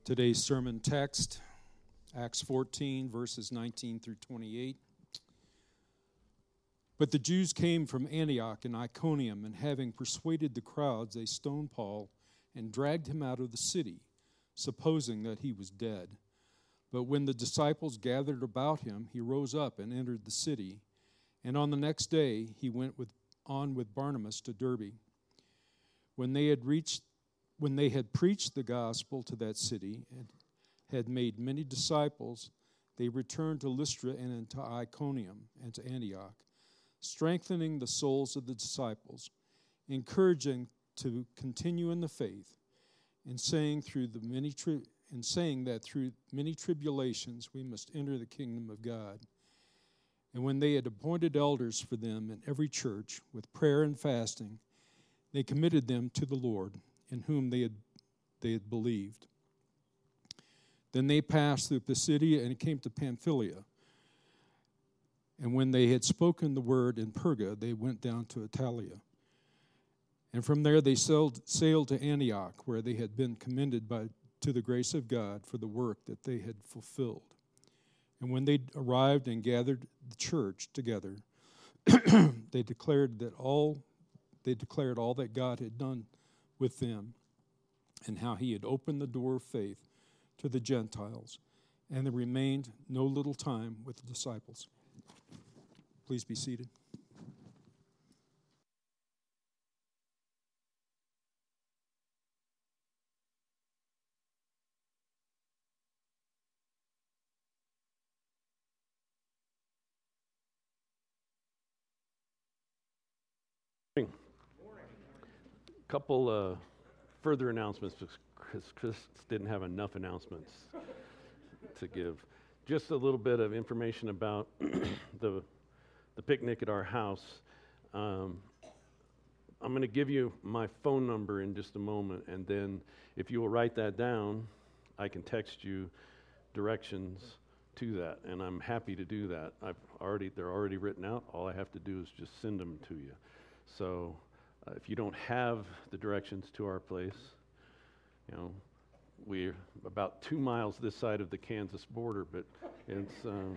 Today's sermon text, Acts 14, verses 19 through 28. But the Jews came from Antioch and Iconium, and having persuaded the crowds, they stoned Paul and dragged him out of the city, supposing that he was dead. But when the disciples gathered about him, he rose up and entered the city. And on the next day he went on with Barnabas to Derbe. When they had preached the gospel to that city and had made many disciples, they returned to Lystra and to Iconium and to Antioch, strengthening the souls of the disciples, encouraging to continue in the faith, and saying that through many tribulations we must enter the kingdom of God. And when they had appointed elders for them in every church, with prayer and fasting, they committed them to the Lord, in whom they had believed. Then they passed through Pisidia and came to Pamphylia. And when they had spoken the word in Perga, they went down to Attalia. And from there they sailed to Antioch, where they had been commended to the grace of God for the work that they had fulfilled. And when they arrived and gathered the church together, they declared all that God had done with them, and how he had opened the door of faith to the Gentiles, and they remained no little time with the disciples. Please be seated. Couple further announcements, because Chris didn't have enough announcements to give. Just a little bit of information about the picnic at our house. I'm going to give you my phone number in just a moment, and then if you will write that down, I can text you directions to that, and I'm happy to do that. They're already written out. All I have to do is just send them to you. So if you don't have the directions to our place, we're about 2 miles this side of the Kansas border, but it's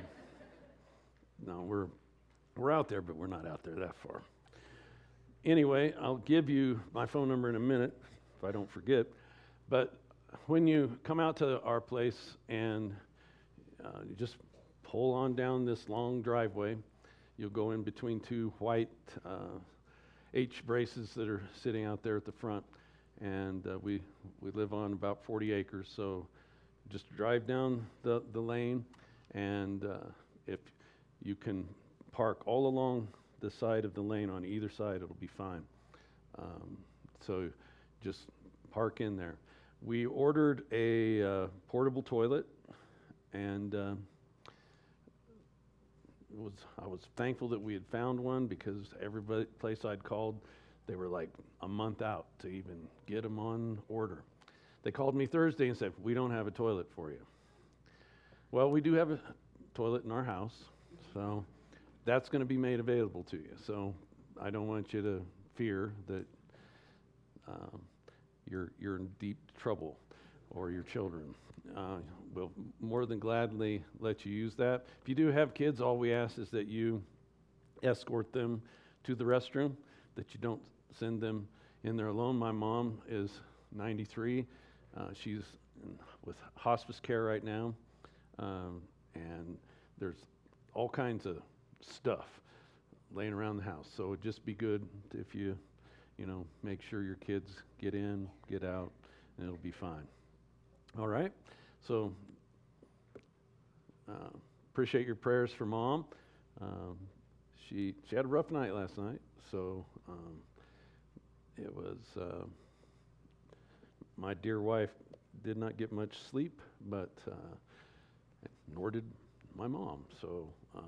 no, we're out there, but we're not out there that far. Anyway, I'll give you my phone number in a minute if I don't forget. But when you come out to our place and you just pull on down this long driveway, you'll go in between two white H braces that are sitting out there at the front, and we live on about 40 acres, so just drive down the lane, and if you can park all along the side of the lane on either side, it'll be fine. So just park in there. We ordered a portable toilet, and I was thankful that we had found one, because every place I'd called, they were like a month out to even get them on order. They called me Thursday and said, "We don't have a toilet for you." Well, we do have a toilet in our house, so that's going to be made available to you. So I don't want you to fear that you're in deep trouble, or your children. We'll more than gladly let you use that. If you do have kids, all we ask is that you escort them to the restroom, that you don't send them in there alone. My mom is 93. She's with hospice care right now, and there's all kinds of stuff laying around the house. So it'd just be good if you make sure your kids get in, get out, and it'll be fine. All right? So appreciate your prayers for Mom. She had a rough night last night, so it was my dear wife did not get much sleep, but nor did my mom. So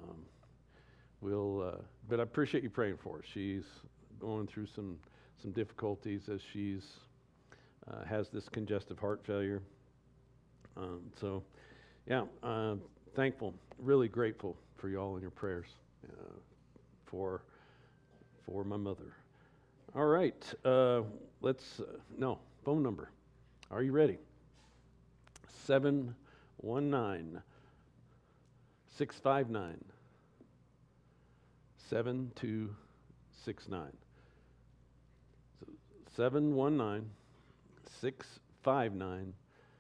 but I appreciate you praying for her. She's going through some difficulties as she's has this congestive heart failure. Thankful, really grateful for you all in your prayers for my mother. All right, phone number. Are you ready? 719 659 7269. 719 659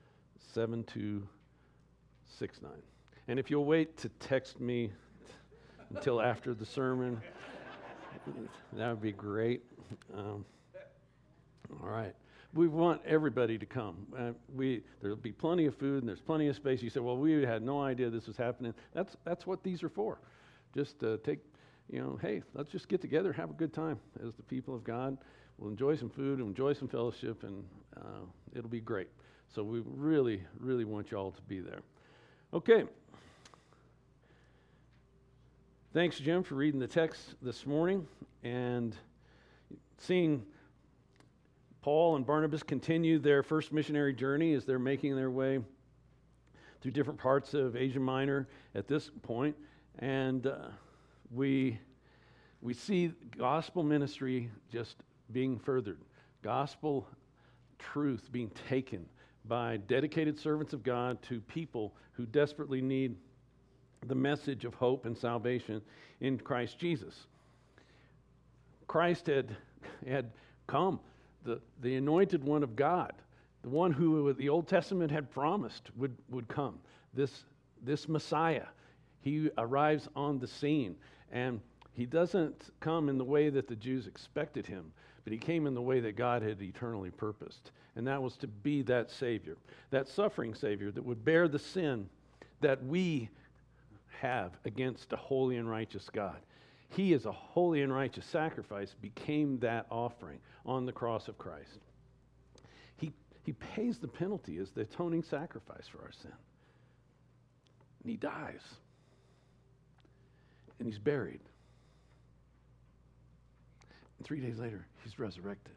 7269. And if you'll wait to text me until after the sermon, that would be great. All right. We want everybody to come. There'll be plenty of food and there's plenty of space. You say, well, we had no idea this was happening. That's what these are for. Just hey, let's just get together, have a good time as the people of God. We'll enjoy some food, and enjoy some fellowship, and it'll be great. So we really, really want you all to be there. Okay. Thanks, Jim, for reading the text this morning and seeing Paul and Barnabas continue their first missionary journey as they're making their way through different parts of Asia Minor at this point. And we see gospel ministry just being furthered, gospel truth being taken by dedicated servants of God to people who desperately need the message of hope and salvation in Christ Jesus. Christ had come, the anointed one of God, the one who the Old Testament had promised would come, this Messiah. He arrives on the scene, and he doesn't come in the way that the Jews expected him, but he came in the way that God had eternally purposed, and that was to be that Savior, that suffering Savior that would bear the sin that we have against a holy and righteous God. He, as a holy and righteous sacrifice, became that offering on the cross of Christ. He pays the penalty as the atoning sacrifice for our sin. And he dies. And he's buried. And 3 days later, he's resurrected.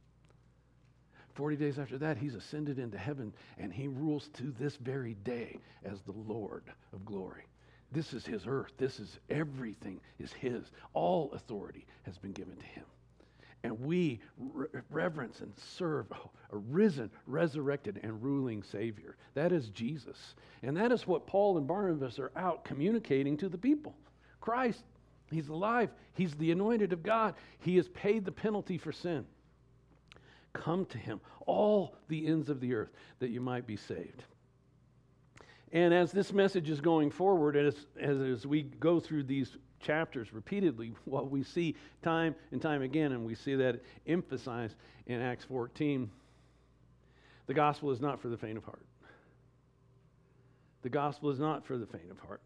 40 days after that, he's ascended into heaven, and he rules to this very day as the Lord of glory. This is his earth. This is everything is his. All authority has been given to him. And we reverence and serve a risen, resurrected, and ruling Savior. That is Jesus. And that is what Paul and Barnabas are out communicating to the people. Christ, he's alive. He's the anointed of God. He has paid the penalty for sin. Come to him, all the ends of the earth, that you might be saved. And as this message is going forward, as we go through these chapters repeatedly, what we see time and time again, and we see that emphasized in Acts 14, the gospel is not for the faint of heart. The gospel is not for the faint of heart.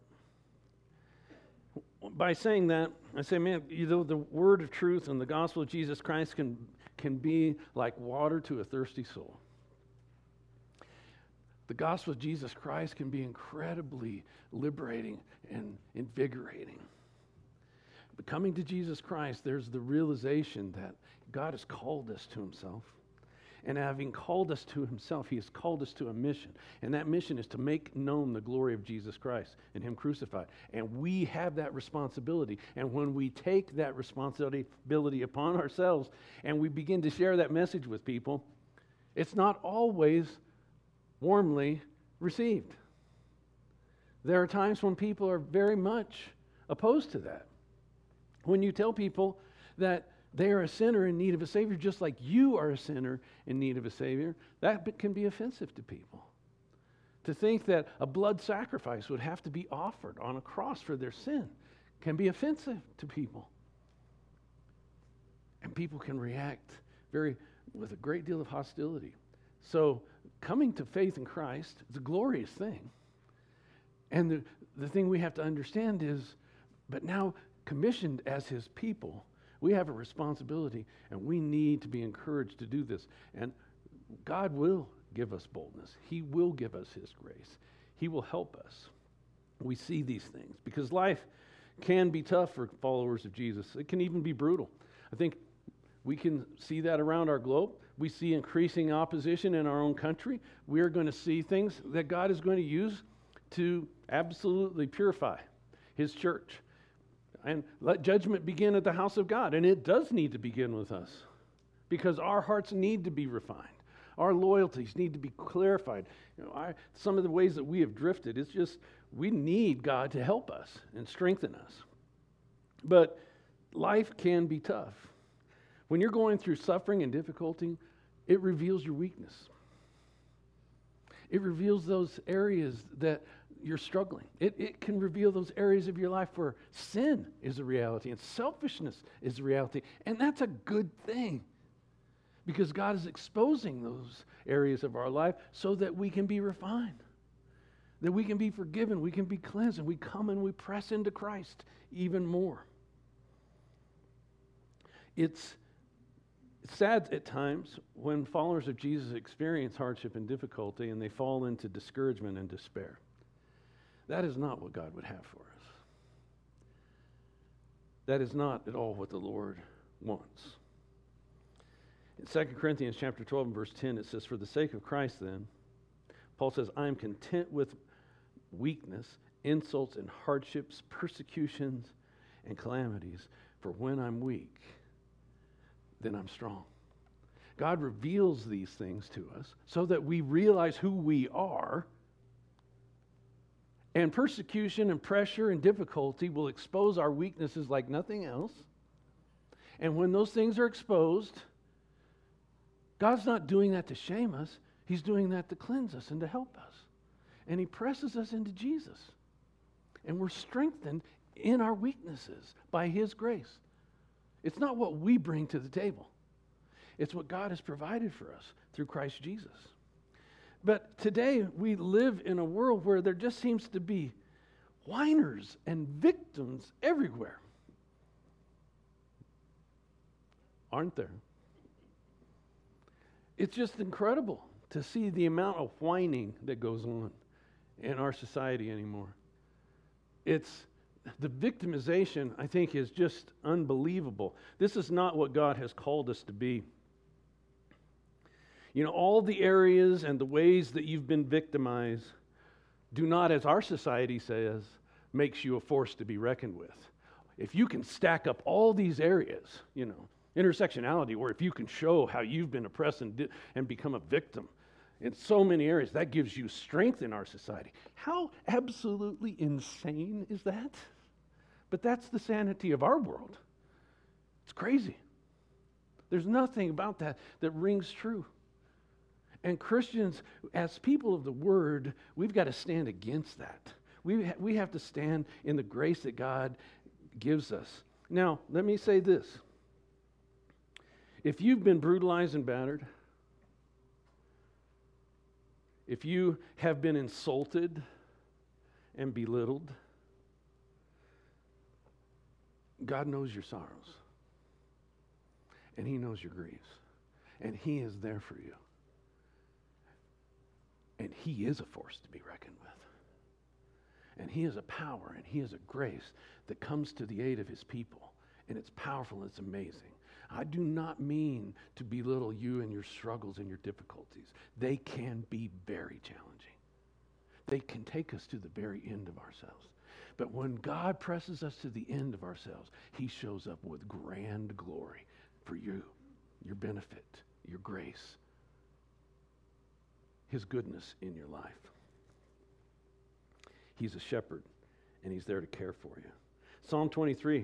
By saying that, I say, man, the word of truth and the gospel of Jesus Christ can be like water to a thirsty soul. The gospel of Jesus Christ can be incredibly liberating and invigorating. But coming to Jesus Christ, there's the realization that God has called us to himself. And having called us to himself, he has called us to a mission. And that mission is to make known the glory of Jesus Christ and him crucified. And we have that responsibility. And when we take that responsibility upon ourselves and we begin to share that message with people, it's not always warmly received. There are times when people are very much opposed to that. When you tell people that they are a sinner in need of a Savior, just like you are a sinner in need of a Savior, that can be offensive to people. To think that a blood sacrifice would have to be offered on a cross for their sin can be offensive to people. And people can react with a great deal of hostility. So coming to faith in Christ is a glorious thing. And the thing we have to understand is, but now commissioned as his people, we have a responsibility, and we need to be encouraged to do this. And God will give us boldness. He will give us his grace. He will help us. We see these things because life can be tough for followers of Jesus. It can even be brutal. I think we can see that around our globe. We see increasing opposition in our own country. We are going to see things that God is going to use to absolutely purify his church. And let judgment begin at the house of God. And it does need to begin with us because our hearts need to be refined. Our loyalties need to be clarified. Some of the ways that we have drifted, it's just we need God to help us and strengthen us. But life can be tough. When you're going through suffering and difficulty, it reveals your weakness. It reveals those areas that you're struggling. It can reveal those areas of your life where sin is a reality and selfishness is a reality. And that's a good thing, because God is exposing those areas of our life so that we can be refined, that we can be forgiven, we can be cleansed, and we come and we press into Christ even more. It's sad at times when followers of Jesus experience hardship and difficulty and they fall into discouragement and despair. That is not what God would have for us. That is not at all what the Lord wants. In 2 Corinthians chapter 12 and verse 10, it says, "For the sake of Christ then," Paul says, "I am content with weakness, insults and hardships, persecutions and calamities, for when I'm weak, then I'm strong." God reveals these things to us so that we realize who we are. And persecution and pressure and difficulty will expose our weaknesses like nothing else. And when those things are exposed, God's not doing that to shame us. He's doing that to cleanse us and to help us. And He presses us into Jesus. And we're strengthened in our weaknesses by His grace. It's not what we bring to the table. It's what God has provided for us through Christ Jesus. But today we live in a world where there just seems to be whiners and victims everywhere. Aren't there? It's just incredible to see the amount of whining that goes on in our society anymore. The victimization, I think, is just unbelievable. This is not what God has called us to be. All the areas and the ways that you've been victimized do not, as our society says, makes you a force to be reckoned with. If you can stack up all these areas, intersectionality, where if you can show how you've been oppressed and become a victim in so many areas, that gives you strength in our society. How absolutely insane is that? But that's the sanity of our world. It's crazy. There's nothing about that rings true. And Christians, as people of the Word, we've got to stand against that. We have to stand in the grace that God gives us. Now, let me say this. If you've been brutalized and battered, if you have been insulted and belittled, God knows your sorrows. And He knows your griefs. And He is there for you. And He is a force to be reckoned with. And He is a power and He is a grace that comes to the aid of His people. And it's powerful and it's amazing. I do not mean to belittle you and your struggles and your difficulties. They can be very challenging. They can take us to the very end of ourselves. But when God presses us to the end of ourselves, He shows up with grand glory for you, your benefit, your grace, His goodness in your life. He's a shepherd, and He's there to care for you. Psalm 23,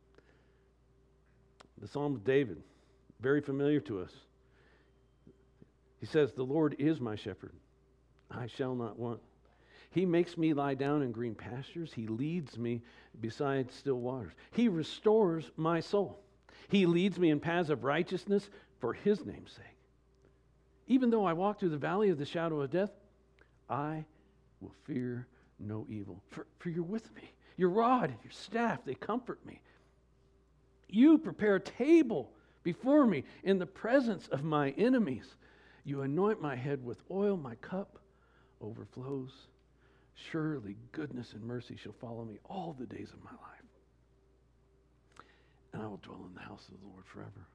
the Psalm of David, very familiar to us. He says, "The Lord is my shepherd. I shall not want. He makes me lie down in green pastures. He leads me beside still waters. He restores my soul. He leads me in paths of righteousness for His name's sake. Even though I walk through the valley of the shadow of death, I will fear no evil. For you're with me. Your rod and your staff, they comfort me. You prepare a table before me in the presence of my enemies. You anoint my head with oil. My cup overflows. Surely goodness and mercy shall follow me all the days of my life. And I will dwell in the house of the Lord forever."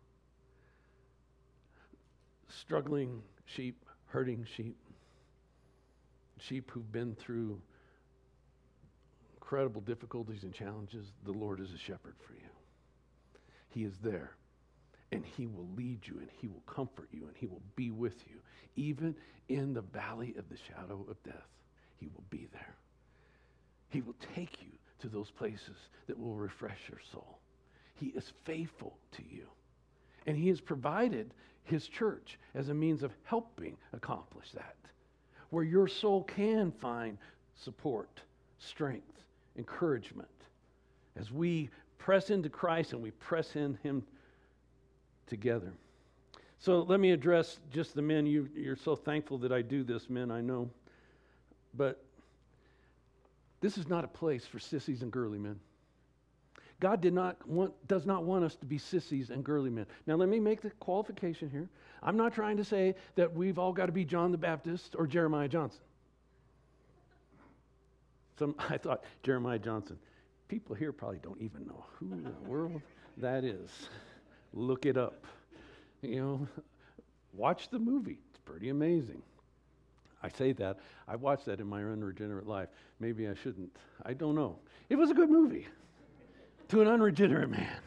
Struggling sheep, hurting sheep, sheep who've been through incredible difficulties and challenges, the Lord is a shepherd for you. He is there, and He will lead you, and He will comfort you, and He will be with you even in the valley of the shadow of death, he will be there. He will take you to those places that will refresh your soul. He is faithful to you. And he has provided his church as a means of helping accomplish that, where your soul can find support, strength, encouragement, as we press into Christ and we press in him together. So let me address just the men. You're so thankful that I do this, men, I know. But this is not a place for sissies and girly men. God does not want us to be sissies and girly men. Now, let me make the qualification here. I'm not trying to say that we've all got to be John the Baptist or Jeremiah Johnson. I thought, Jeremiah Johnson. People here probably don't even know who in the world that is. Look it up. Watch the movie. It's pretty amazing. I say that. I watched that in my unregenerate life. Maybe I shouldn't. I don't know. It was a good movie. To an unregenerate man.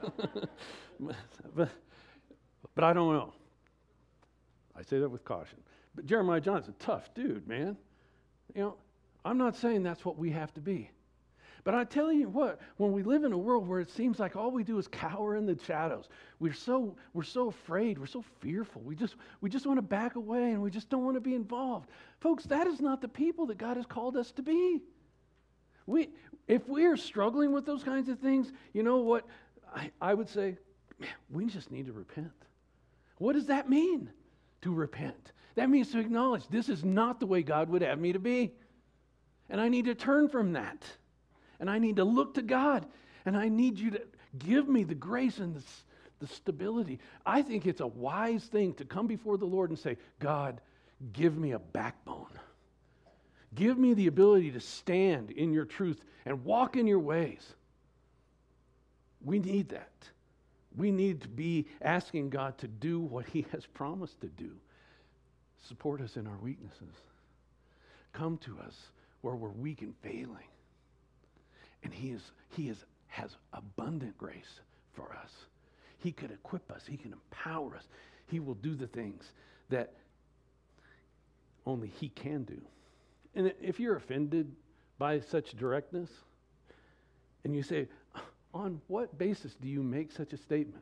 but I don't know. I say that with caution. But Jeremiah Johnson, tough dude, man. I'm not saying that's what we have to be. But I tell you what, when we live in a world where it seems like all we do is cower in the shadows, we're so afraid, we're so fearful. We just want to back away and we just don't want to be involved. Folks, that is not the people that God has called us to be. If we are struggling with those kinds of things, you know what? I would say, man, we just need to repent. What does that mean, to repent? That means to acknowledge this is not the way God would have me to be. And I need to turn from that. And I need to look to God. And I need you to give me the grace and the stability. I think it's a wise thing to come before the Lord and say, God, give me a backbone. Give me the ability to stand in your truth and walk in your ways. We need that. We need to be asking God to do what he has promised to do. Support us in our weaknesses. Come to us where we're weak and failing. And he has abundant grace for us. He can equip us. He can empower us. He will do the things that only he can do. And if you're offended by such directness, and you say, on what basis do you make such a statement?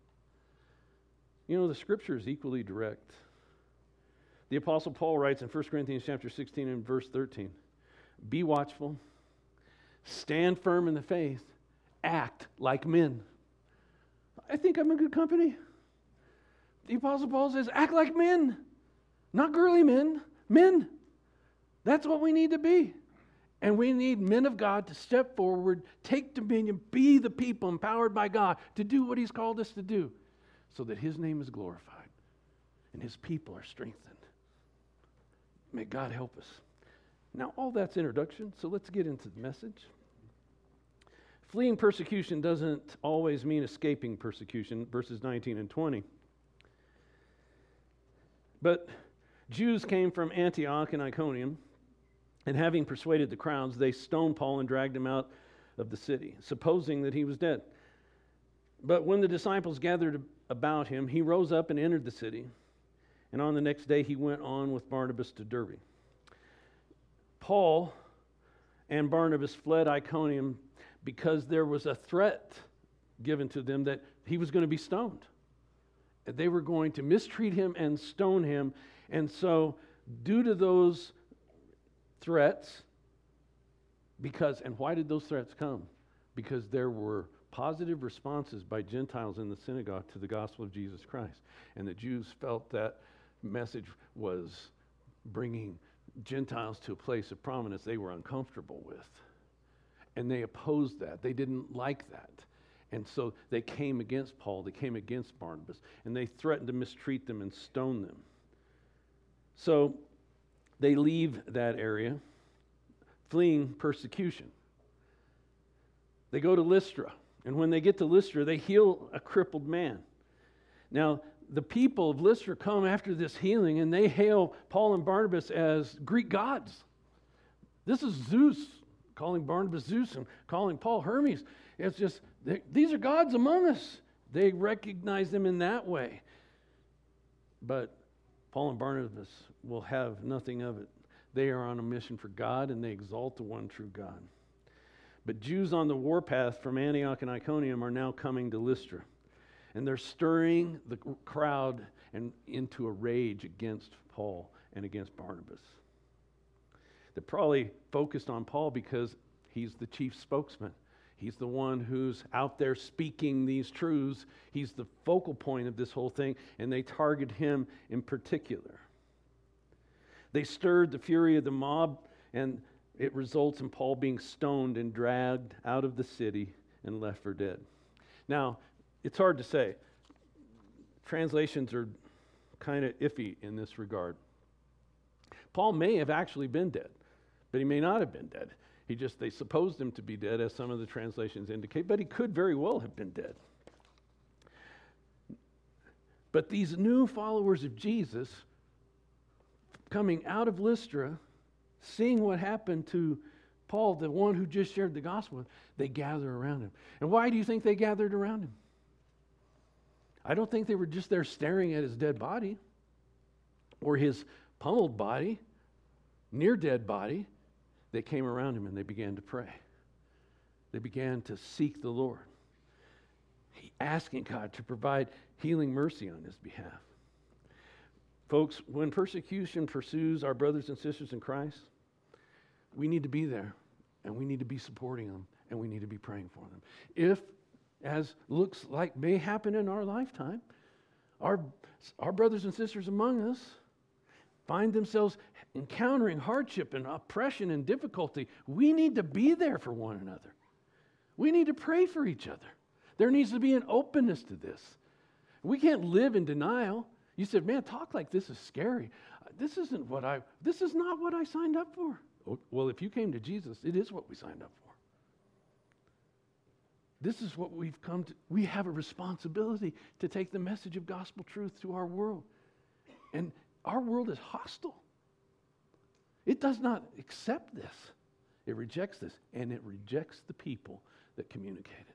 The scripture is equally direct. The Apostle Paul writes in 1 Corinthians chapter 16 and verse 13, be watchful, stand firm in the faith, act like men. I think I'm in good company. The Apostle Paul says, act like men, not girly men, men. That's what we need to be. And we need men of God to step forward, take dominion, be the people empowered by God to do what he's called us to do so that his name is glorified and his people are strengthened. May God help us. Now, all that's introduction, so let's get into the message. Fleeing persecution doesn't always mean escaping persecution, verses 19 and 20. But Jews came from Antioch and Iconium, and having persuaded the crowds, they stoned Paul and dragged him out of the city, supposing that he was dead. But when the disciples gathered about him, he rose up and entered the city. And on the next day, he went on with Barnabas to Derbe. Paul and Barnabas fled Iconium because there was a threat given to them that he was going to be stoned. They were going to mistreat him and stone him. And so, due to those threats, and why did those threats come? Because there were positive responses by Gentiles in the synagogue to the gospel of Jesus Christ. And the Jews felt that message was bringing Gentiles to a place of prominence they were uncomfortable with. And they opposed that. They didn't like that. And so they came against Paul, they came against Barnabas, and they threatened to mistreat them and stone them. So they leave that area, fleeing persecution. They go to Lystra, and when they get to Lystra, they heal a crippled man. Now, the people of Lystra come after this healing, and they hail Paul and Barnabas as Greek gods. This is Zeus, calling Barnabas Zeus and calling Paul Hermes. It's just, these are gods among us. They recognize them in that way. But Paul and Barnabas will have nothing of it. They are on a mission for God, and they exalt the one true God. But Jews on the warpath from Antioch and Iconium are now coming to Lystra. And they're stirring the crowd into a rage against Paul and against Barnabas. They're probably focused on Paul because he's the chief spokesman. He's the one who's out there speaking these truths. He's the focal point of this whole thing, and they target him in particular. They stirred the fury of the mob, and it results in Paul being stoned and dragged out of the city and left for dead. Now, it's hard to say. Translations are kind of iffy in this regard. Paul may have actually been dead, but he may not have been dead. They supposed him to be dead, as some of the translations indicate, but he could very well have been dead. But these new followers of Jesus, coming out of Lystra, seeing what happened to Paul, the one who just shared the gospel, they gather around him. And why do you think they gathered around him? I don't think they were just there staring at his dead body or his pummeled body, near dead body. They came around him and they began to pray. They began to seek the Lord, asking God to provide healing mercy on his behalf. Folks, when persecution pursues our brothers and sisters in Christ, we need to be there, and we need to be supporting them, and we need to be praying for them. If, as looks like may happen in our lifetime, our brothers and sisters among us find themselves encountering hardship and oppression and difficulty, we need to be there for one another. We need to pray for each other. There needs to be an openness to this. We can't live in denial. You said, man, talk like this is scary. This is not what I signed up for. Well, if you came to Jesus, it is what we signed up for. This is what we've come to. We have a responsibility to take the message of gospel truth to our world. And our world is hostile. It does not accept this. It rejects this, and it rejects the people that communicate it.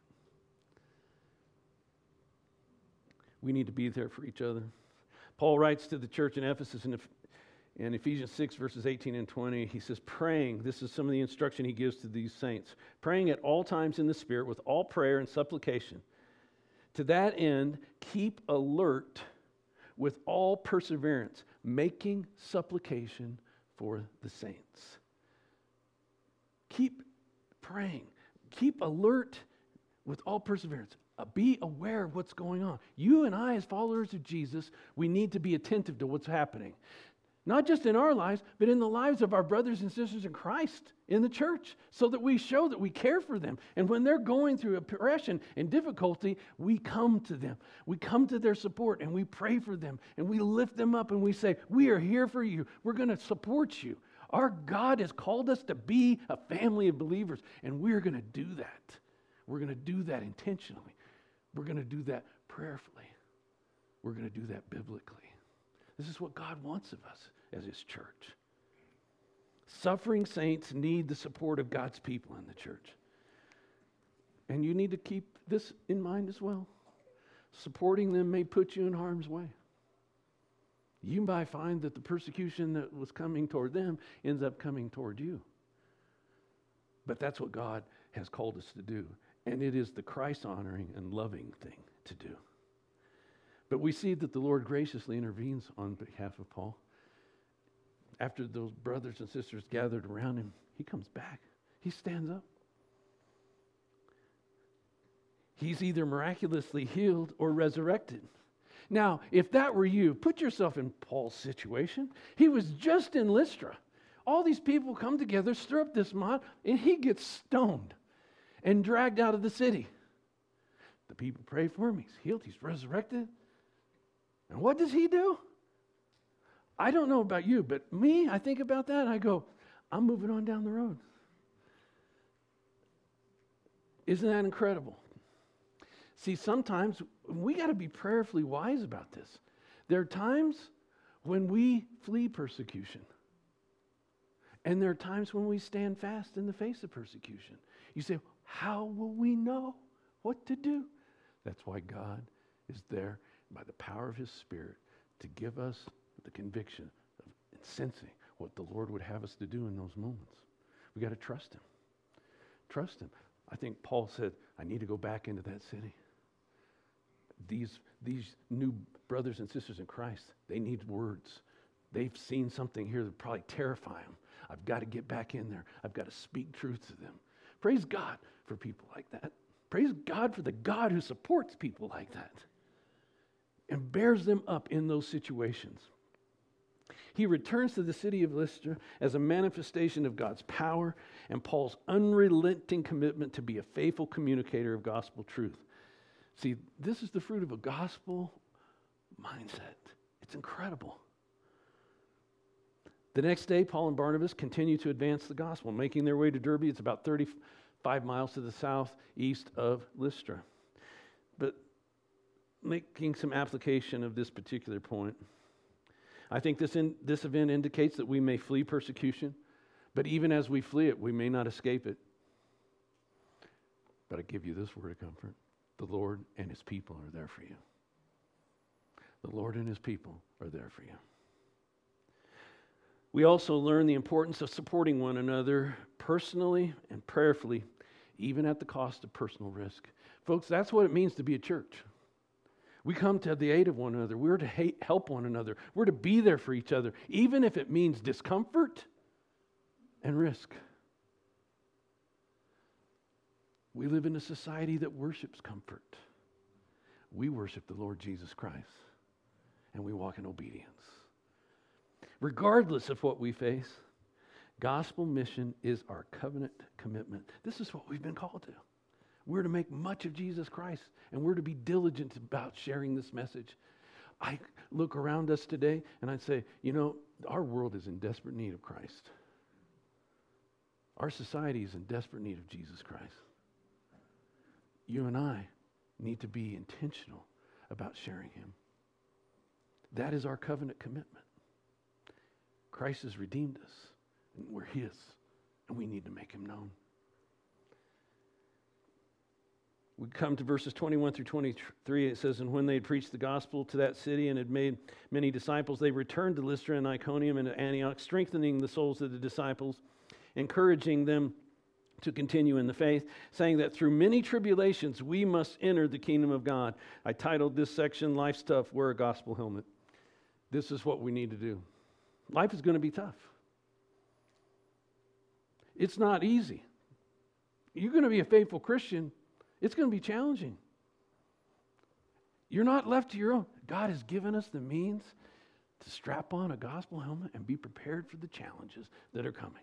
We need to be there for each other. Paul writes to the church in Ephesus in Ephesians 6, verses 18 and 20. He says, praying, this is some of the instruction he gives to these saints, praying at all times in the Spirit with all prayer and supplication. To that end, keep alert with all perseverance, making supplication for the saints. Keep praying. Keep alert with all perseverance. Be aware of what's going on. You and I, as followers of Jesus, we need to be attentive to what's happening. Not just in our lives, but in the lives of our brothers and sisters in Christ in the church, so that we show that we care for them. And when they're going through oppression and difficulty, we come to them. We come to their support, and we pray for them, and we lift them up, and we say, we are here for you. We're going to support you. Our God has called us to be a family of believers, and we're going to do that. We're going to do that intentionally. We're going to do that prayerfully. We're going to do that biblically. This is what God wants of us as his church. Suffering saints need the support of God's people in the church. And you need to keep this in mind as well. Supporting them may put you in harm's way. You might find that the persecution that was coming toward them ends up coming toward you. But that's what God has called us to do. And it is the Christ-honoring and loving thing to do. But we see that the Lord graciously intervenes on behalf of Paul. After those brothers and sisters gathered around him, he comes back. He stands up. He's either miraculously healed or resurrected. Now, if that were you, put yourself in Paul's situation. He was just in Lystra. All these people come together, stir up this mob, and he gets stoned and dragged out of the city. The people pray for him. He's healed. He's resurrected. And what does he do? I don't know about you, but me, I think about that, and I go, I'm moving on down the road. Isn't that incredible? See, sometimes we got to be prayerfully wise about this. There are times when we flee persecution. And there are times when we stand fast in the face of persecution. You say, how will we know what to do? That's why God is there by the power of his Spirit to give us the conviction of sensing what the Lord would have us to do in those moments. We got to trust Him. Trust Him. I think Paul said, I need to go back into that city. These new brothers and sisters in Christ, they need words. They've seen something here that probably terrify them. I've got to get back in there. I've got to speak truth to them. Praise God for people like that. Praise God for the God who supports people like that and bears them up in those situations. He returns to the city of Lystra as a manifestation of God's power and Paul's unrelenting commitment to be a faithful communicator of gospel truth. See, this is the fruit of a gospel mindset. It's incredible. The next day, Paul and Barnabas continue to advance the gospel, making their way to Derbe. It's about 35 miles to the southeast of Lystra. But making some application of this particular point, I think this event indicates that we may flee persecution, but even as we flee it, we may not escape it. But I give you this word of comfort. The Lord and His people are there for you. The Lord and His people are there for you. We also learn the importance of supporting one another personally and prayerfully, even at the cost of personal risk. Folks, that's what it means to be a church. We come to the aid of one another. We're to help one another. We're to be there for each other, even if it means discomfort and risk. We live in a society that worships comfort. We worship the Lord Jesus Christ, and we walk in obedience. Regardless of what we face, gospel mission is our covenant commitment. This is what we've been called to. We're to make much of Jesus Christ, and we're to be diligent about sharing this message. I look around us today, and I'd say, our world is in desperate need of Christ. Our society is in desperate need of Jesus Christ. You and I need to be intentional about sharing Him. That is our covenant commitment. Christ has redeemed us, and we're His, and we need to make Him known. We come to verses 21 through 23. It says, and when they had preached the gospel to that city and had made many disciples, they returned to Lystra and Iconium and Antioch, strengthening the souls of the disciples, encouraging them to continue in the faith, saying that through many tribulations we must enter the kingdom of God. I titled this section, Life's Tough, Wear a Gospel Helmet. This is what we need to do. Life is going to be tough. It's not easy. You're going to be a faithful Christian. It's going to be challenging. You're not left to your own. God has given us the means to strap on a gospel helmet and be prepared for the challenges that are coming.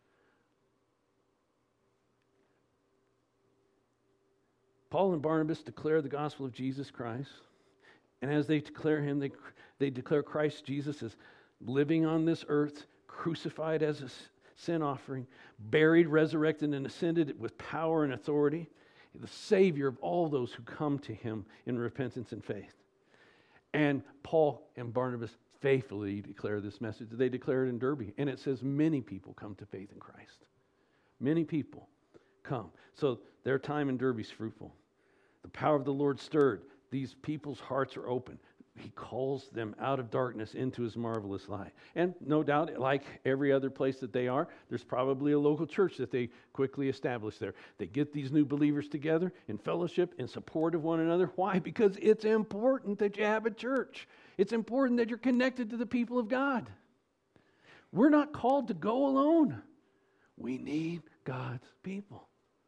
Paul and Barnabas declare the gospel of Jesus Christ. And as they declare Him, they declare Christ Jesus as living on this earth, crucified as a sin offering, buried, resurrected, and ascended with power and authority, the Savior of all those who come to Him in repentance and faith. And Paul and Barnabas faithfully declare this message. They declare it in Derbe, and it says many people come to faith in Christ. Many people come. So their time in Derbe is fruitful. The power of the Lord stirred. These people's hearts are open. He calls them out of darkness into His marvelous light. And no doubt, like every other place that they are, there's probably a local church that they quickly establish there. They get these new believers together in fellowship, in support of one another. Why? Because it's important that you have a church. It's important that you're connected to the people of God. We're not called to go alone. We need God's people.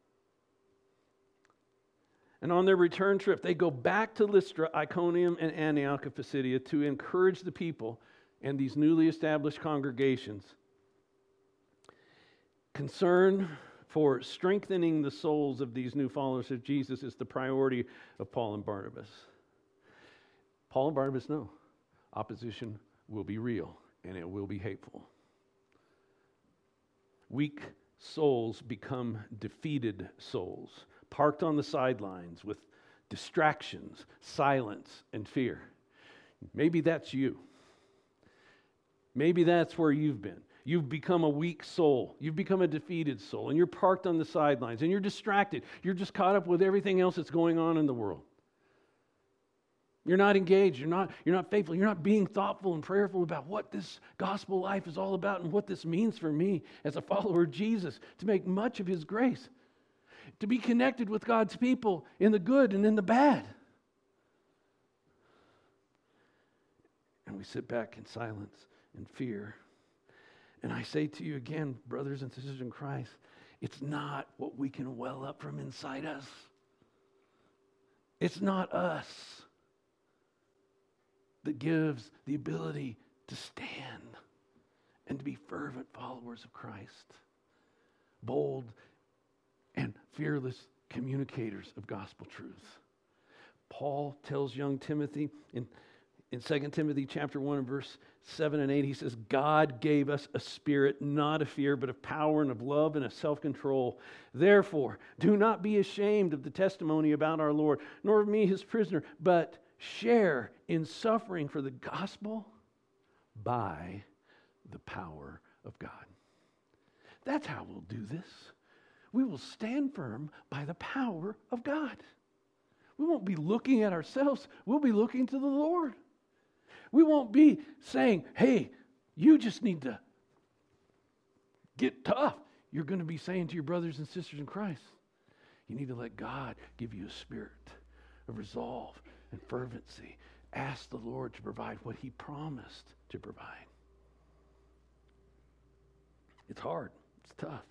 And on their return trip, they go back to Lystra, Iconium, and Antioch of Pisidia to encourage the people and these newly established congregations. Concern for strengthening the souls of these new followers of Jesus is the priority of Paul and Barnabas. Paul and Barnabas know opposition will be real and it will be hateful. Weak souls become defeated souls, parked on the sidelines with distractions, silence, and fear. Maybe that's you. Maybe that's where you've been. You've become a weak soul. You've become a defeated soul, and you're parked on the sidelines, and you're distracted. You're just caught up with everything else that's going on in the world. You're not engaged. You're not faithful. You're not being thoughtful and prayerful about what this gospel life is all about and what this means for me as a follower of Jesus, to make much of his grace, to be connected with God's people in the good and in the bad. And we sit back in silence and fear. And I say to you again, brothers and sisters in Christ, it's not what we can well up from inside us. It's not us that gives the ability to stand and to be fervent followers of Christ, bold and fearless communicators of gospel truth. Paul tells young Timothy in 2 Timothy chapter 1 and verse 7 and 8, he says, God gave us a spirit not of fear, but of power and of love and of self-control. Therefore, do not be ashamed of the testimony about our Lord, nor of me, his prisoner, but share in suffering for the gospel by the power of God. That's how we'll do this. We will stand firm by the power of God. We won't be looking at ourselves. We'll be looking to the Lord. We won't be saying, hey, you just need to get tough. You're going to be saying to your brothers and sisters in Christ, you need to let God give you a spirit of resolve and fervency. Ask the Lord to provide what he promised to provide. It's hard. It's tough.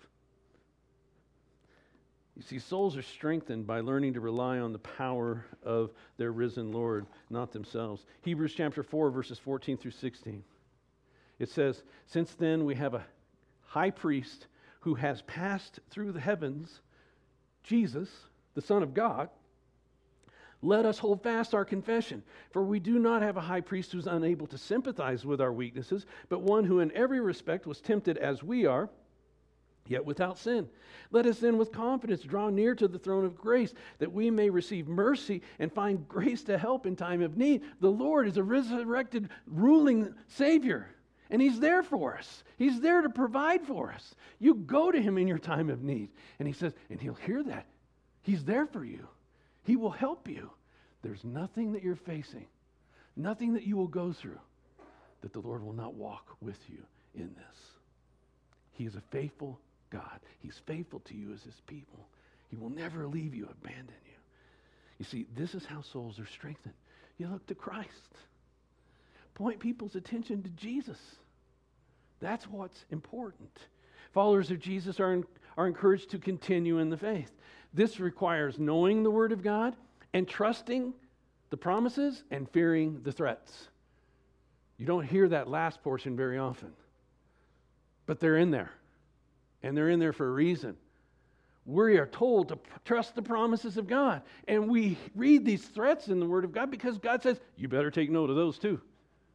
You see, souls are strengthened by learning to rely on the power of their risen Lord, not themselves. Hebrews chapter 4, verses 14 through 16. It says, since then we have a high priest who has passed through the heavens, Jesus, the Son of God. Let us hold fast our confession, for we do not have a high priest who's unable to sympathize with our weaknesses, but one who in every respect was tempted as we are, yet without sin. Let us then with confidence draw near to the throne of grace, that we may receive mercy and find grace to help in time of need. The Lord is a resurrected, ruling Savior, and he's there for us. He's there to provide for us. You go to him in your time of need, and he says, and he'll hear that. He's there for you. He will help you. There's nothing that you're facing, nothing that you will go through, that the Lord will not walk with you in this. He is a faithful God. He's faithful to you as his people. He will never leave you, abandon you. You see, this is how souls are strengthened. You look to Christ. Point people's attention to Jesus. That's what's important. Followers of Jesus are encouraged to continue in the faith. This requires knowing the Word of God and trusting the promises and fearing the threats. You don't hear that last portion very often, but they're in there. And they're in there for a reason. We are told to trust the promises of God. And we read these threats in the Word of God because God says, you better take note of those too.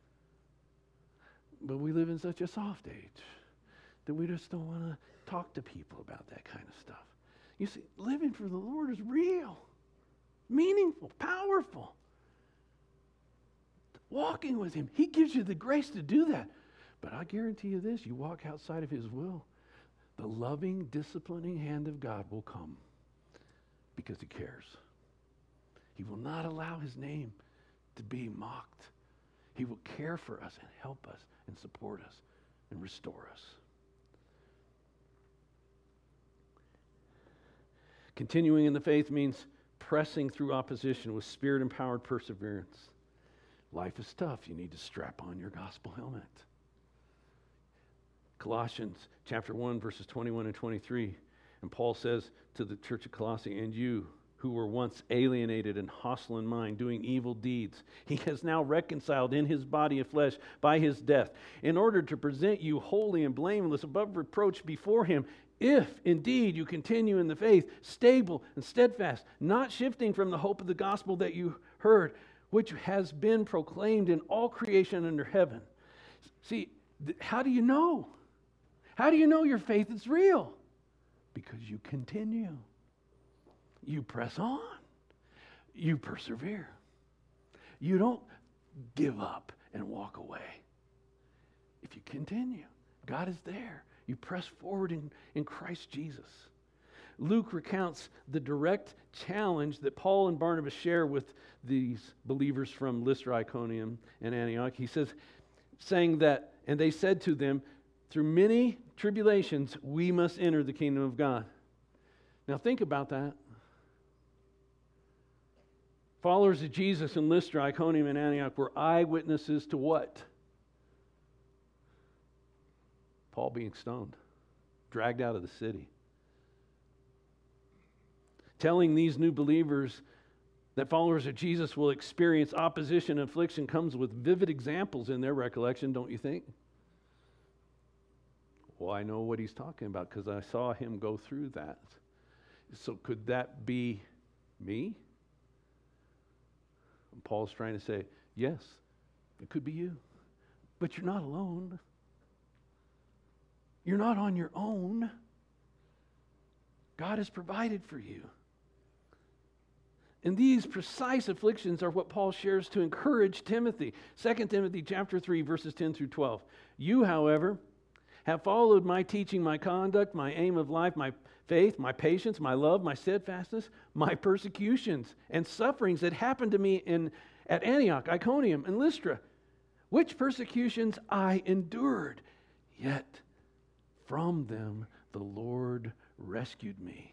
But we live in such a soft age that we just don't want to talk to people about that kind of stuff. You see, living for the Lord is real, meaningful, powerful. Walking with him, he gives you the grace to do that. But I guarantee you this, you walk outside of his will, the loving, disciplining hand of God will come because he cares. He will not allow his name to be mocked. He will care for us and help us and support us and restore us. Continuing in the faith means pressing through opposition with spirit-empowered perseverance. Life is tough. You need to strap on your gospel helmet. Colossians chapter 1, verses 21 and 23. And Paul says to the church of Colossae, and you who were once alienated and hostile in mind, doing evil deeds, he has now reconciled in his body of flesh by his death, in order to present you holy and blameless above reproach before him, if indeed you continue in the faith, stable and steadfast, not shifting from the hope of the gospel that you heard, which has been proclaimed in all creation under heaven. See, how do you know? How do you know your faith is real? Because you continue. You press on. You persevere. You don't give up and walk away. If you continue, God is there. You press forward in Christ Jesus. Luke recounts the direct challenge that Paul and Barnabas share with these believers from Lystra, Iconium, and Antioch. He says, saying that, and they said to them, through many tribulations, we must enter the kingdom of God. Now think about that. Followers of Jesus in Lystra, Iconium, and Antioch were eyewitnesses to what? Paul being stoned, dragged out of the city. Telling these new believers that followers of Jesus will experience opposition and affliction comes with vivid examples in their recollection, don't you think? Well, I know what he's talking about because I saw him go through that. So could that be me? And Paul's trying to say, yes, it could be you. But you're not alone. You're not on your own. God has provided for you. And these precise afflictions are what Paul shares to encourage Timothy. 2 Timothy chapter 3, verses 10 through 12. You, however, have followed my teaching, my conduct, my aim of life, my faith, my patience, my love, my steadfastness, my persecutions and sufferings that happened to me at Antioch, Iconium, and Lystra, which persecutions I endured, yet from them the Lord rescued me.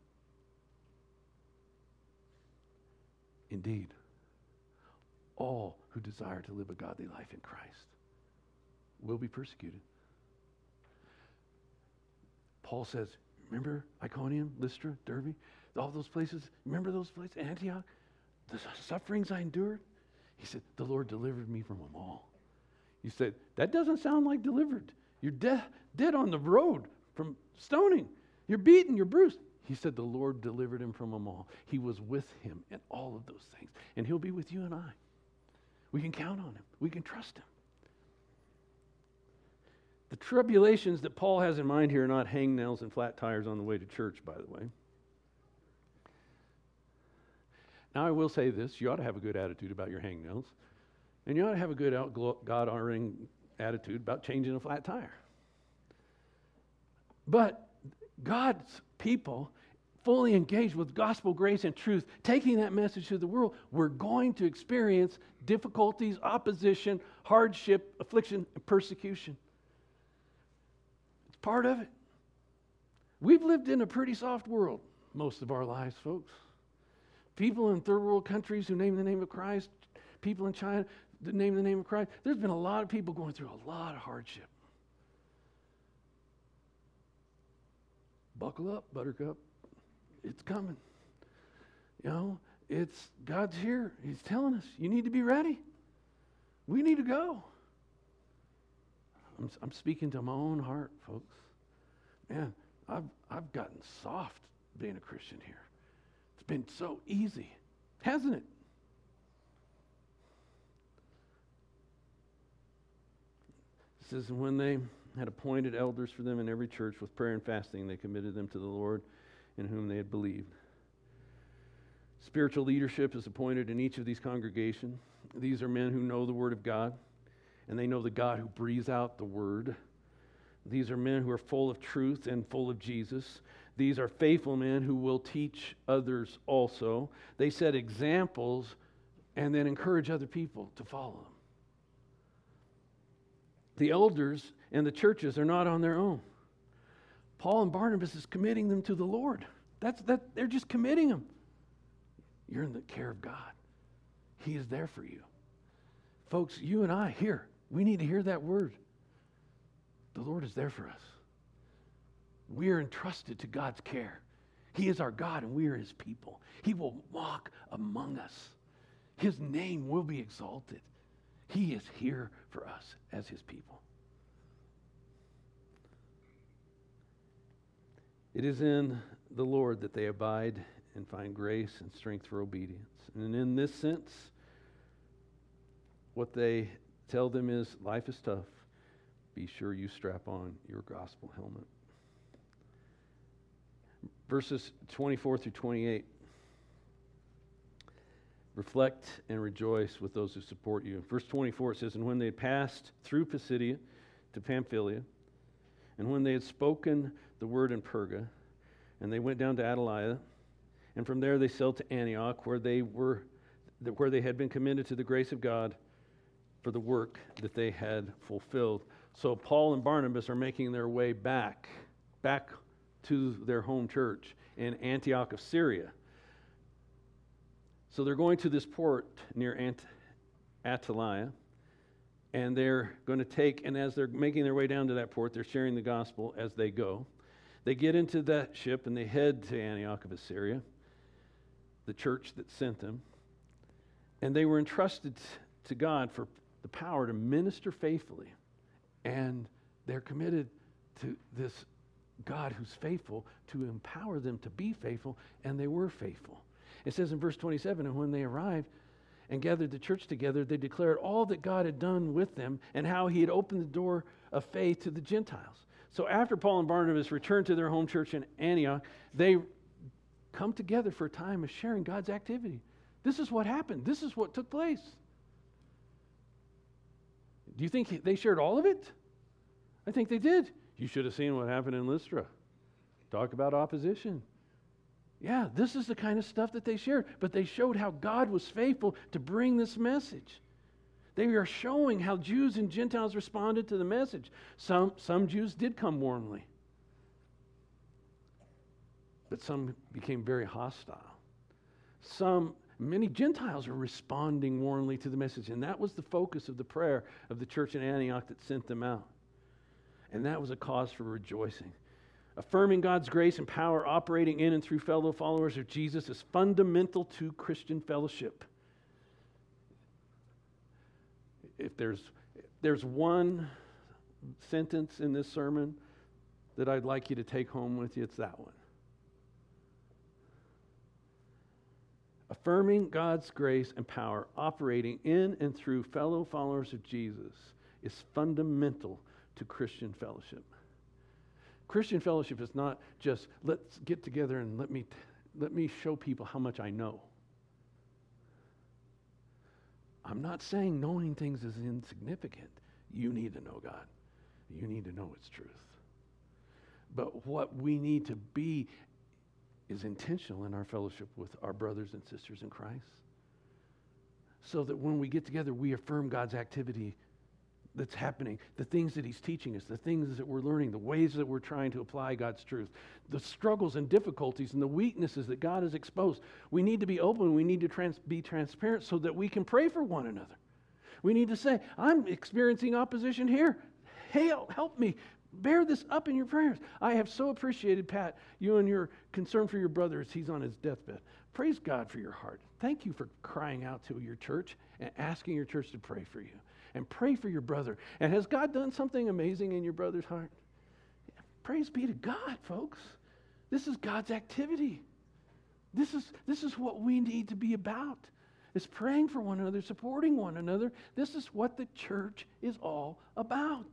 Indeed, all who desire to live a godly life in Christ will be persecuted. Paul says, remember Iconium, Lystra, Derbe, all those places? Remember those places? Antioch? The sufferings I endured? He said, the Lord delivered me from them all. You said, that doesn't sound like delivered. You're dead on the road from stoning. You're beaten, you're bruised. He said the Lord delivered him from them all. He was with him in all of those things. And he'll be with you and I. We can count on him. We can trust him. The tribulations that Paul has in mind here are not hangnails and flat tires on the way to church, by the way. Now, I will say this. You ought to have a good attitude about your hangnails. And you ought to have a good God-honoring attitude about changing a flat tire. But God's people, fully engaged with gospel grace and truth, taking that message to the world, we're going to experience difficulties, opposition, hardship, affliction, and persecution. It's part of it. We've lived in a pretty soft world most of our lives, folks. People in third world countries who name the name of Christ, people in China that name the name of Christ. There's been a lot of people going through a lot of hardship. Buckle up, Buttercup. It's coming. You know, God's here. He's telling us, you need to be ready. We need to go. I'm speaking to my own heart, folks. Man, I've gotten soft being a Christian here. It's been so easy, hasn't it? It says, when they had appointed elders for them in every church with prayer and fasting, they committed them to the Lord in whom they had believed. Spiritual leadership is appointed in each of these congregations. These are men who know the Word of God, and they know the God who breathes out the Word. These are men who are full of truth and full of Jesus. These are faithful men who will teach others also. They set examples and then encourage other people to follow them. The elders and the churches are not on their own. Paul and Barnabas is committing them to the Lord. They're just committing them. You're in the care of God. He is there for you. Folks, you and I, we need to hear that word. The Lord is there for us. We are entrusted to God's care. He is our God and we are his people. He will walk among us. His name will be exalted. He is here for us as his people. It is in the Lord that they abide and find grace and strength for obedience. And in this sense, what they tell them is, life is tough. Be sure you strap on your gospel helmet. Verses 24 through 28. Reflect and rejoice with those who support you. Verse 24, it says, and when they had passed through Pisidia to Pamphylia, and when they had spoken the word in Perga, and they went down to Attalia, and from there they sailed to Antioch, where they had been commended to the grace of God for the work that they had fulfilled. So Paul and Barnabas are making their way back to their home church in Antioch of Syria. So they're going to this port near Attalia, and they're going to take, and as they're making their way down to that port, they're sharing the gospel as they go. They get into that ship and they head to Antioch of Syria, the church that sent them. And they were entrusted to God for the power to minister faithfully. And they're committed to this God who's faithful to empower them to be faithful, and they were faithful. It says in verse 27, and when they arrived and gathered the church together, they declared all that God had done with them and how he had opened the door of faith to the Gentiles. So after Paul and Barnabas returned to their home church in Antioch, they come together for a time of sharing God's activity. This is what happened. This is what took place. Do you think they shared all of it? I think they did. You should have seen what happened in Lystra. Talk about opposition. Yeah, this is the kind of stuff that they shared. But they showed how God was faithful to bring this message. They are showing how Jews and Gentiles responded to the message. Some Jews did come warmly, but some became very hostile. Many Gentiles are responding warmly to the message, and that was the focus of the prayer of the church in Antioch that sent them out. And that was a cause for rejoicing. Affirming God's grace and power operating in and through fellow followers of Jesus is fundamental to Christian fellowship. If there's one sentence in this sermon that I'd like you to take home with you, it's that one. Affirming God's grace and power operating in and through fellow followers of Jesus is fundamental to Christian fellowship. Christian fellowship is not just let's get together and let me show people how much I know. I'm not saying knowing things is insignificant. You need to know God. You need to know its truth. But what we need to be is intentional in our fellowship with our brothers and sisters in Christ. So that when we get together, we affirm God's activity that's happening, the things that he's teaching us, the things that we're learning, the ways that we're trying to apply God's truth, the struggles and difficulties and the weaknesses that God has exposed. We need to be open. We need to be transparent so that we can pray for one another. We need to say, I'm experiencing opposition here. Hey, help me. Bear this up in your prayers. I have so appreciated, Pat, you and your concern for your brother as he's on his deathbed. Praise God for your heart. Thank you for crying out to your church and asking your church to pray for you. And pray for your brother. And has God done something amazing in your brother's heart? Praise be to God, folks. This is God's activity. This is what we need to be about. Is praying for one another, supporting one another. This is what the church is all about.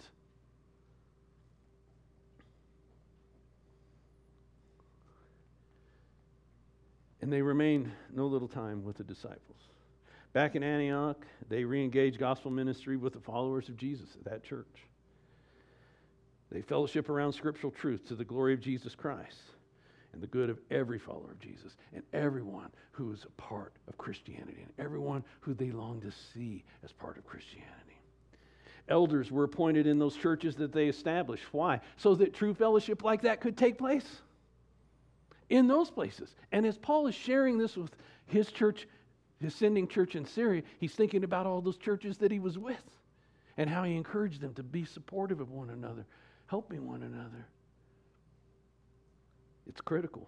And they remained no little time with the disciples. Back in Antioch, they re-engaged gospel ministry with the followers of Jesus at that church. They fellowship around scriptural truth to the glory of Jesus Christ and the good of every follower of Jesus and everyone who is a part of Christianity and everyone who they long to see as part of Christianity. Elders were appointed in those churches that they established. Why? So that true fellowship like that could take place in those places. And as Paul is sharing this with his church, his sending church in Syria, he's thinking about all those churches that he was with and how he encouraged them to be supportive of one another, helping one another. It's critical.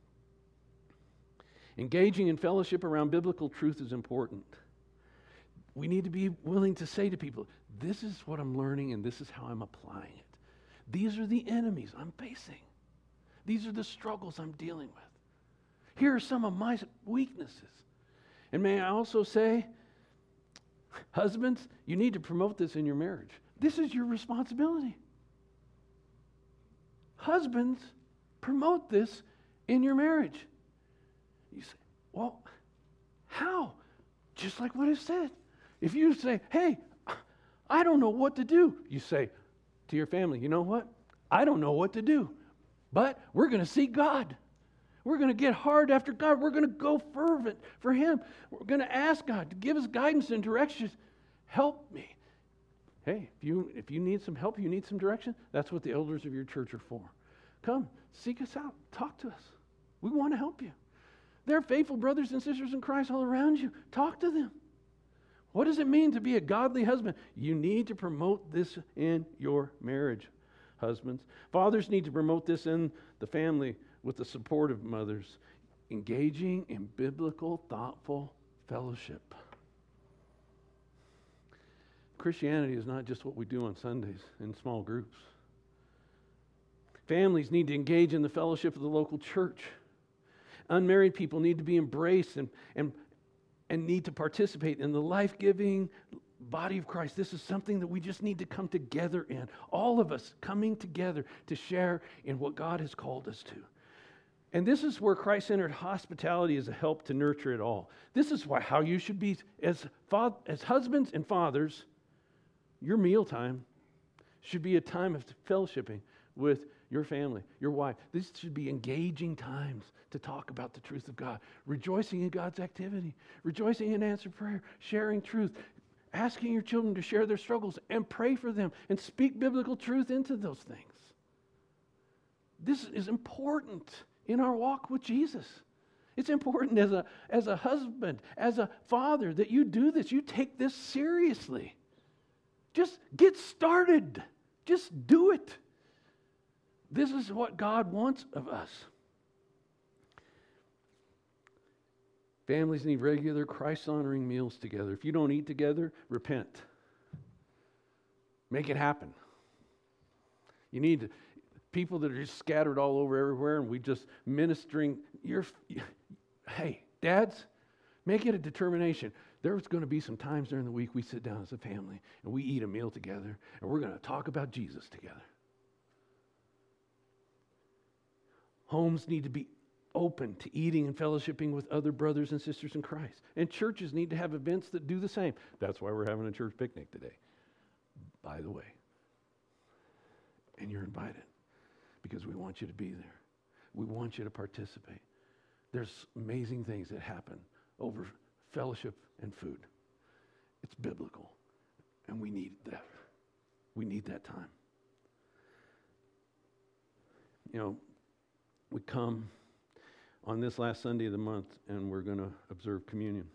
Engaging in fellowship around biblical truth is important. We need to be willing to say to people, this is what I'm learning and this is how I'm applying it. These are the enemies I'm facing. These are the struggles I'm dealing with. Here are some of my weaknesses. And may I also say, husbands, you need to promote this in your marriage. This is your responsibility. Husbands, promote this in your marriage. You say, well, how? Just like what I said. If you say, hey, I don't know what to do, you say to your family, you know what? I don't know what to do, but we're going to seek God. We're going to get hard after God. We're going to go fervent for Him. We're going to ask God to give us guidance and direction. Help me. Hey, if you need some help, you need some direction, that's what the elders of your church are for. Come, seek us out. Talk to us. We want to help you. There are faithful brothers and sisters in Christ all around you. Talk to them. What does it mean to be a godly husband? You need to promote this in your marriage, husbands. Fathers need to promote this in the family with the support of mothers, engaging in biblical, thoughtful fellowship. Christianity is not just what we do on Sundays in small groups. Families need to engage in the fellowship of the local church. Unmarried people need to be embraced and need to participate in the life-giving body of Christ. This is something that we just need to come together in. All of us coming together to share in what God has called us to. And this is where Christ-centered hospitality is a help to nurture it all. This is how you should be as husbands and fathers. Your mealtime should be a time of fellowshipping with your family, your wife. These should be engaging times to talk about the truth of God, rejoicing in God's activity, rejoicing in answered prayer, sharing truth, asking your children to share their struggles and pray for them and speak biblical truth into those things. This is important in our walk with Jesus. It's important as a husband, as a father, that you do this. You take this seriously. Just get started. Just do it. This is what God wants of us. Families need regular Christ-honoring meals together. If you don't eat together, repent. Make it happen. You need people that are just scattered all over everywhere and we just ministering. Hey, dads, make it a determination. There's going to be some times during the week we sit down as a family and we eat a meal together and we're going to talk about Jesus together. Homes need to be open to eating and fellowshipping with other brothers and sisters in Christ. And churches need to have events that do the same. That's why we're having a church picnic today, by the way. And you're invited because we want you to be there. We want you to participate. There's amazing things that happen over fellowship and food. It's biblical, and we need that. We need that time. You know, we come on this last Sunday of the month, and we're going to observe communion.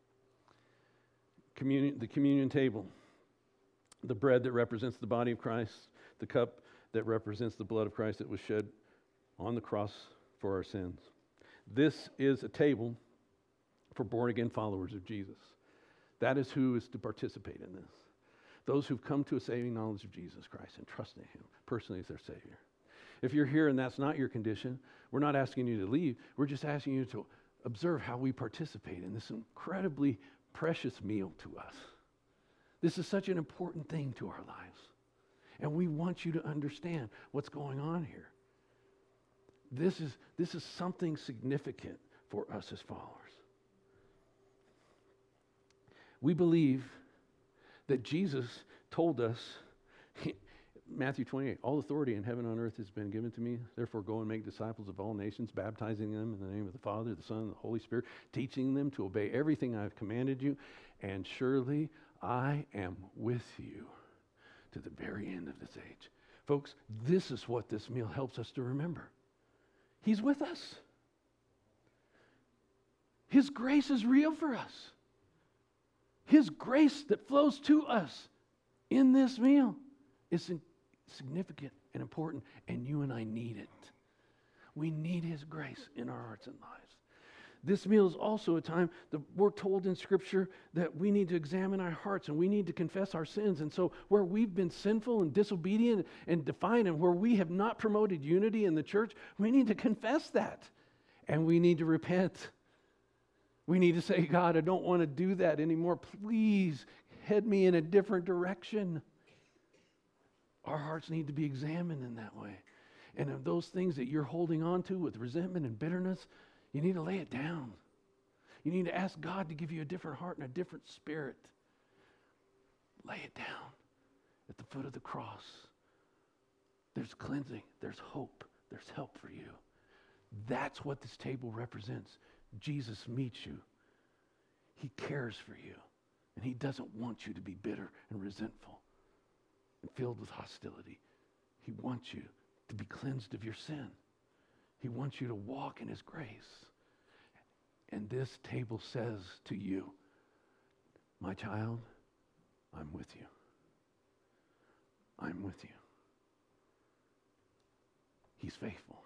The communion table, the bread that represents the body of Christ, the cup that represents the blood of Christ that was shed on the cross for our sins. This is a table for born-again followers of Jesus. That is who is to participate in this. Those who've come to a saving knowledge of Jesus Christ and trust in Him personally as their Savior. If you're here and that's not your condition, we're not asking you to leave. We're just asking you to observe how we participate in this incredibly precious meal to us. This is such an important thing to our lives. And we want you to understand what's going on here. This is something significant for us as followers. We believe that Jesus told us, Matthew 28, all authority in heaven and on earth has been given to me. Therefore go and make disciples of all nations, baptizing them in the name of the Father, the Son, and the Holy Spirit, teaching them to obey everything I've commanded you. And surely I am with you to the very end of this age. Folks, this is what this meal helps us to remember. He's with us. His grace is real for us. His grace that flows to us in this meal is significant and important, and you and I need it. We need His grace in our hearts and lives. This meal is also a time that we're told in Scripture that we need to examine our hearts and we need to confess our sins. And so where we've been sinful and disobedient and defiant and where we have not promoted unity in the church, we need to confess that. And we need to repent. We need to say, God, I don't want to do that anymore. Please head me in a different direction. Our hearts need to be examined in that way. And of those things that you're holding on to with resentment and bitterness, you need to lay it down. You need to ask God to give you a different heart and a different spirit. Lay it down at the foot of the cross. There's cleansing. There's hope. There's help for you. That's what this table represents. Jesus meets you. He cares for you. And he doesn't want you to be bitter and resentful and filled with hostility. He wants you to be cleansed of your sin. He wants you to walk in his grace. And this table says to you, my child, I'm with you. I'm with you. He's faithful.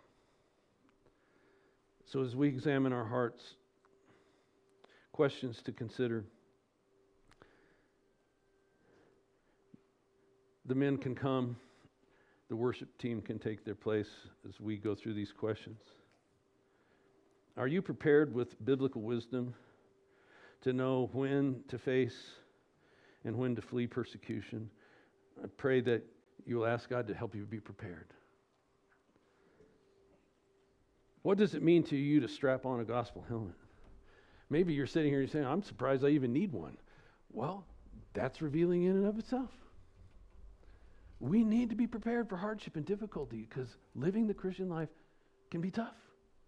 So as we examine our hearts, questions to consider. The men can come. The worship team can take their place as we go through these questions. Are you prepared with biblical wisdom to know when to face and when to flee persecution? I pray that you'll ask God to help you be prepared. What does it mean to you to strap on a gospel helmet? Maybe you're sitting here and you're saying, I'm surprised I even need one. Well, that's revealing in and of itself. We need to be prepared for hardship and difficulty because living the Christian life can be tough.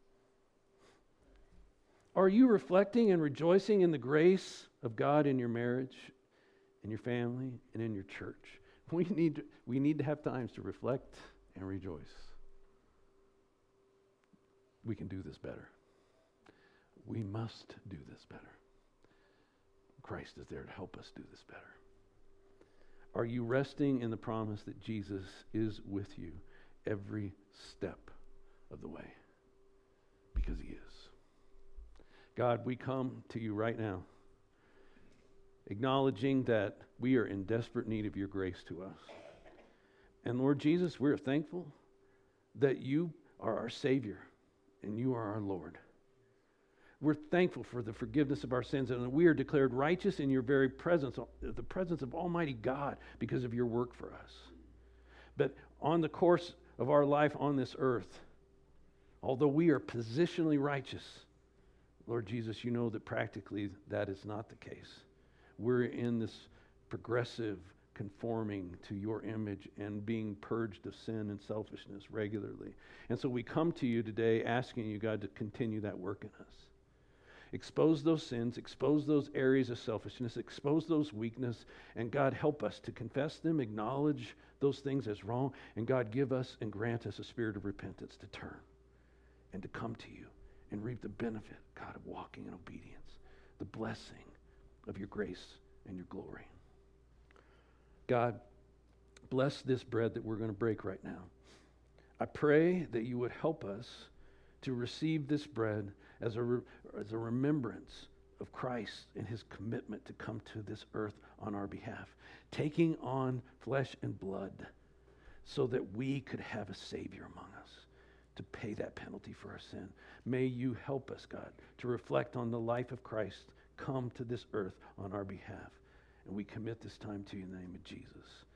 Are you reflecting and rejoicing in the grace of God in your marriage, in your family, and in your church? We need to have times to reflect and rejoice. We can do this better. We must do this better. Christ is there to help us do this better. Are you resting in the promise that Jesus is with you every step of the way? Because he is. God, we come to you right now, acknowledging that we are in desperate need of your grace to us. And Lord Jesus, we're thankful that you are our Savior and you are our Lord. We're thankful for the forgiveness of our sins, and we are declared righteous in your very presence, the presence of Almighty God, because of your work for us. But on the course of our life on this earth, although we are positionally righteous, Lord Jesus, you know that practically that is not the case. We're in this progressive conforming to your image and being purged of sin and selfishness regularly. And so we come to you today asking you, God, to continue that work in us. Expose those sins, expose those areas of selfishness, expose those weaknesses, and God, help us to confess them, acknowledge those things as wrong, and God, give us and grant us a spirit of repentance to turn and to come to you and reap the benefit, God, of walking in obedience, the blessing of your grace and your glory. God, bless this bread that we're going to break right now. I pray that you would help us to receive this bread as a remembrance of Christ and his commitment to come to this earth on our behalf, taking on flesh and blood so that we could have a Savior among us to pay that penalty for our sin. May you help us, God, to reflect on the life of Christ come to this earth on our behalf. And we commit this time to you in the name of Jesus.